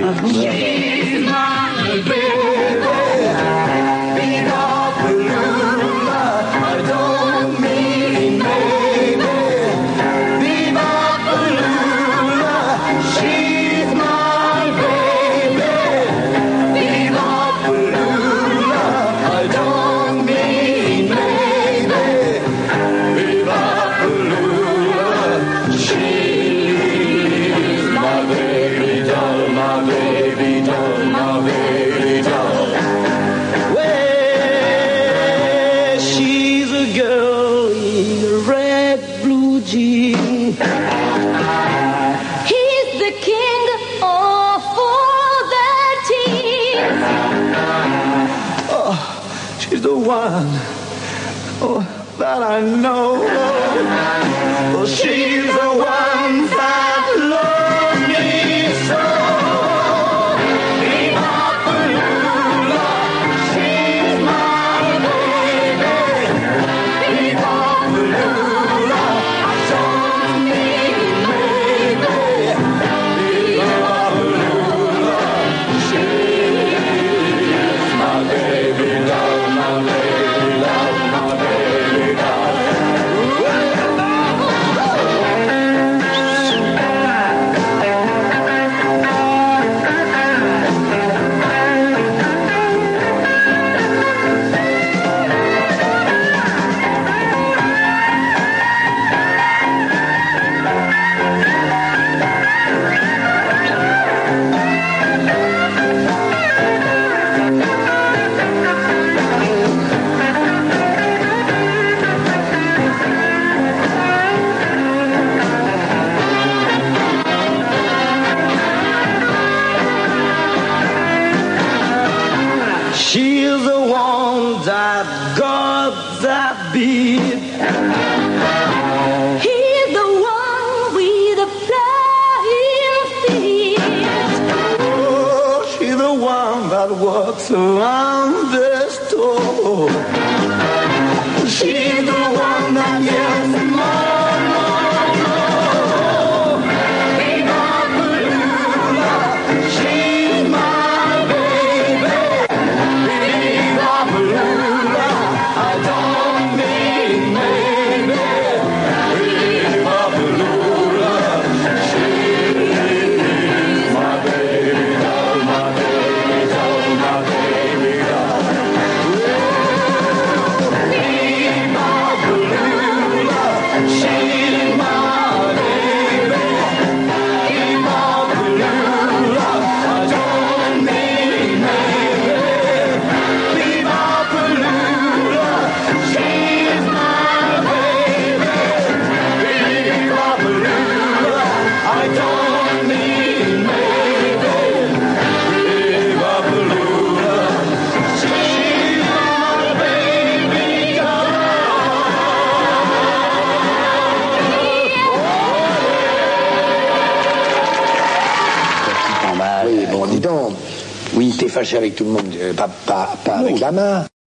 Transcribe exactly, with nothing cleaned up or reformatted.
She's my baby. Viva Palula. I don't mean maybe. Viva Palula. She's my baby. Viva Palula. I don't mean maybe. Viva Palula. She's my baby doll, my baby doll, my baby doll. Well, she's a girl in a red blue jean. He's the king of all the teens. Oh, she's the one. Oh, that I know. Oh, she's the one that loves me so. Viva Palula, she's my baby. Viva Palula, I don't mean maybe. Viva Palula, she's my baby love, my baby love, my baby love. She's the one that got that beat. He's the one with the flying feet. Oh, she's the one that walks around the store. She's the one that yells more, more, more. Viva Palula, she's my baby. Viva Palula, I don't mean maybe. Viva Palula, she's my baby doll, my baby doll, my baby doll. Viva Palula, she's my baby. Viva Palula, I don't mean maybe. Viva Palula, she's my baby. Viva Palula, I don't mean maybe. Viva Palula, she's my baby doll. Oui, bon, dis donc. Oui, t'es fâché avec tout le monde, euh, pas, pas, pas avec la main.